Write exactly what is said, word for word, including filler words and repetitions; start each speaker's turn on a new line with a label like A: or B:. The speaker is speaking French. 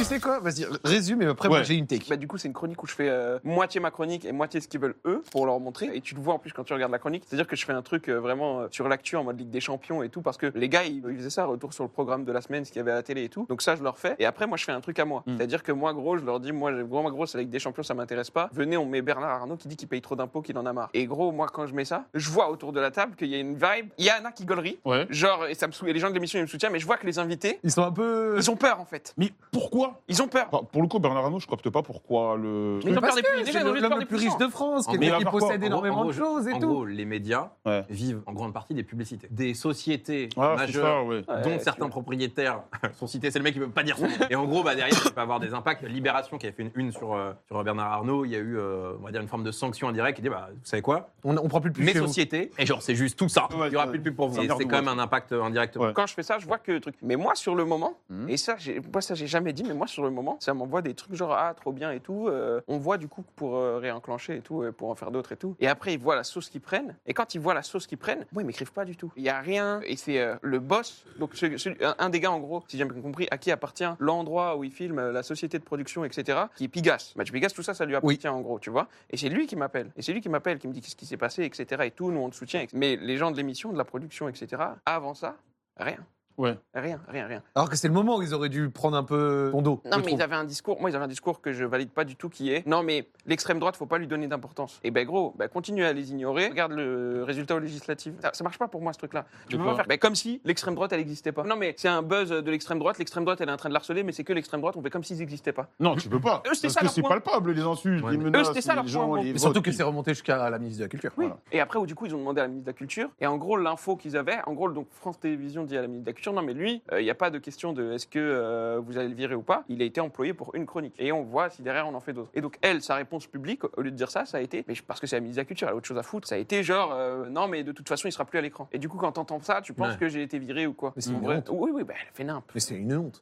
A: tu sais quoi? Vas-y, résume et après,
B: Ouais.
A: moi, j'ai une take.
C: Bah, du coup, c'est une chronique où je fais euh, moitié ma chronique et moitié ce qu'ils veulent eux pour leur montrer. Et tu le vois en plus quand tu regardes la chronique. C'est-à-dire que je fais un truc euh, vraiment euh, sur l'actu en mode Ligue des Champions et tout parce que les gars, ils, ils faisaient ça, retour sur le programme de la semaine, ce qu'il y avait à la télé et tout. Donc ça, je leur fais. Et après, moi, je fais un truc à moi.
B: Mm.
C: C'est-à-dire que moi, gros, je leur dis, moi, gros, moi, gros, c'est la Ligue des Champions, ça m'intéresse pas. Venez, on met Bernard Arnault qui dit qu'il paye trop d'impôts, qu'il en a marre. Et gros, moi, quand je mets ça, je vois autour de la table qu'il y a une vibe. Il y a Anna qui gaulerie.
B: Ouais.
C: Genre, et ça me sou... et les gens de l'émission, ils me soutiennent, mais je vois que les invités,
A: Ils sont un peu.
C: ils ont peur en fait.
B: Mais pourquoi
C: Ils ont peur.
B: Enfin, pour le coup, Bernard Arnault, je capte pas pourquoi le.
C: Mais ils ont
A: Parce
C: peur des
A: que
C: plus-
A: c'est
C: déjà, ils ont envie de
A: l'homme
C: peur
A: le
C: des
A: plus riche
C: puissants.
A: de France,
D: En
A: quelqu'un
B: gros,
A: qui
B: il va faire
A: possède
B: quoi
A: énormément
D: En gros,
A: de choses et
D: en
A: tout.
D: gros, les médias
B: Ouais.
D: vivent en grande partie des publicités. Des sociétés
B: Ah, c'est
D: majeures,
B: ça, ouais.
C: Ouais,
D: dont
C: tu
D: certains
C: vois.
D: propriétaires sont cités, c'est le mec qui veut pas dire son nom. Et en gros, bah, derrière, ça peut avoir des impacts. Libération, qui avait fait une une sur, euh, sur Bernard Arnault, il y a eu, euh, on va dire, une forme de sanction indirecte qui dit, bah, vous savez quoi,
A: On, on prend plus de pub
D: mes
A: chez vous.
D: sociétés, et genre, c'est juste tout ça.
B: Ouais,
D: Il y aura
B: ouais.
D: plus de pub pour vous.
B: Ça
D: Et
B: merde
D: c'est
B: ou
D: quand même
B: autre.
D: un impact euh, indirectement.
B: Ouais.
C: Quand je fais ça, je vois que le truc. Mais moi, sur le moment,
A: Mhm.
C: et ça, j'ai, moi, ça, j'ai jamais dit, mais moi, sur le moment, ça m'envoie des trucs genre, ah, trop bien et tout. euh, on voit du coup pour euh, réenclencher et tout, euh, pour en faire d'autres et tout. Et après, ils voient la sauce qu'ils prennent. Et quand ils voient la sauce qu'ils prennent, moi, ils m'écrivent pas du tout. Il y a rien. Et c'est euh, le boss, donc ce- celui- un, un des gars, en gros, si j'ai bien compris, à qui appartient l'endroit où il filme, euh, la société de production, et cetera, qui est Pigas. Match Pigas, tout ça, ça lui appartient, en gros, tu vois. Et c'est lui qui m'appelle. Et c'est lui qui m'appelle, qui me dit qu'est-ce qui s'est passé, et cetera. Et tout, nous, on te soutient. Mais les gens de l'émission, de la production, et cetera, avant ça, rien.
B: Ouais.
C: Rien, rien, rien.
A: Alors que c'est le moment où ils auraient dû prendre un peu ton dos.
C: Non,
A: je
C: mais
A: trouve.
C: ils avaient un discours, moi, ils avaient un discours que je valide pas du tout qui est non, mais l'extrême droite, faut pas lui donner d'importance. Et ben, gros, ben, continue à les ignorer. Regarde le résultat aux législatives. Ça, ça marche pas pour moi, ce truc-là. Tu
B: De
C: peux
B: quoi
C: pas faire ben, comme si l'extrême droite, elle existait pas. Non, mais c'est un buzz de l'extrême droite. L'extrême droite, elle est en train de l'harceler, mais c'est que l'extrême droite, on fait comme s'ils existaient pas.
B: Non, tu peux pas.
C: Eux, c'était
B: Parce
C: ça
B: que
C: leur
B: c'est
C: point.
B: palpable, les insultes,
D: Ouais,
B: les
D: mais-
B: menaces,
C: Eux, c'était ça leur
B: les
C: point,
B: gens,
C: gros.
B: les
A: Mais
B: votes.
A: surtout que c'est remonté jusqu'à la ministre de la Culture.
C: Oui.
B: Voilà.
C: Et après, où du coup, ils ont demandé à la ministre de la Culture. Et en gros, l'info qu'ils avaient, en gros, donc France Télévisions dit à la ministre de la Culture, non, mais lui, il n'y a pas de question de est-ce que euh, vous allez le virer ou pas. Il a été employé pour une chronique. Et on voit si derrière on en fait d'autres. Et donc, elle, sa réponse publique, au lieu de dire ça, ça a été, mais parce que c'est la ministre de la Culture, elle a autre chose à foutre, ça a été genre, euh, non, mais de toute façon, il sera plus à l'écran. Et du coup, quand t'entends ça, tu penses
D: Ouais.
C: que j'ai été viré ou quoi.
A: Mais c'est
C: En
A: une
C: vrai,
A: honte.
C: Oui, oui, bah, elle fait nimp.
A: Mais c'est une honte.